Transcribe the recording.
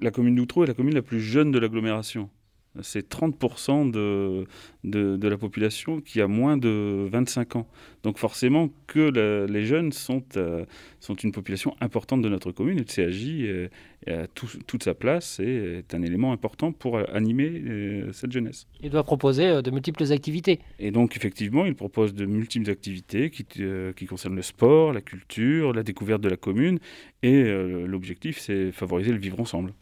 La commune d'Outreau est la commune la plus jeune de l'agglomération. C'est 30% de la population qui a moins de 25 ans. Donc forcément les jeunes sont une population importante de notre commune. Et le CAJ a toute sa place et est un élément important pour animer cette jeunesse. Il doit proposer de multiples activités. Et donc effectivement, il propose de multiples activités qui concernent le sport, la culture, la découverte de la commune. Et l'objectif, c'est favoriser le vivre ensemble.